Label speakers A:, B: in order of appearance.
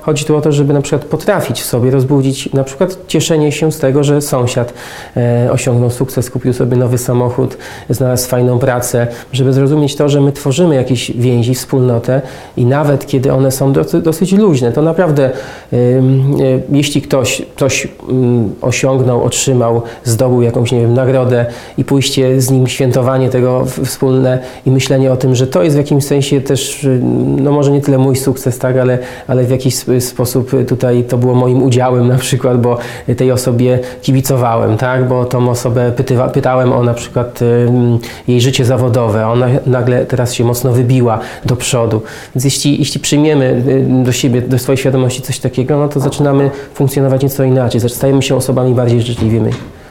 A: chodzi tu o to, żeby na przykład potrafić w sobie rozbudzić na przykład cieszenie się z tego, że sąsiad osiągnął sukces, kupił sobie nowy samochód, znalazł fajną pracę, żeby zrozumieć to, że my tworzymy jakieś więzi, wspólnotę i nawet kiedy one są dosyć luźne, to naprawdę jeśli ktoś coś osiągnął, otrzymał, zdobył jakąś, nie wiem, nagrodę i pójście z nim, świętowanie tego wspólne i myślenie o tym, że to jest w jakimś sensie też, no może nie tyle mój sukces, tak, ale w jakiś sposób tutaj to było moim udziałem na przykład, bo tej osobie kibicowałem, tak, bo tą osobę pytałem o na przykład jej życie zawodowe, ona nagle teraz się mocno wybiła do przodu. Więc jeśli przyjmiemy do siebie, do swojej świadomości coś takiego, no to zaczynamy funkcjonować nieco inaczej, stajemy się osobami bardziej życzliwymi.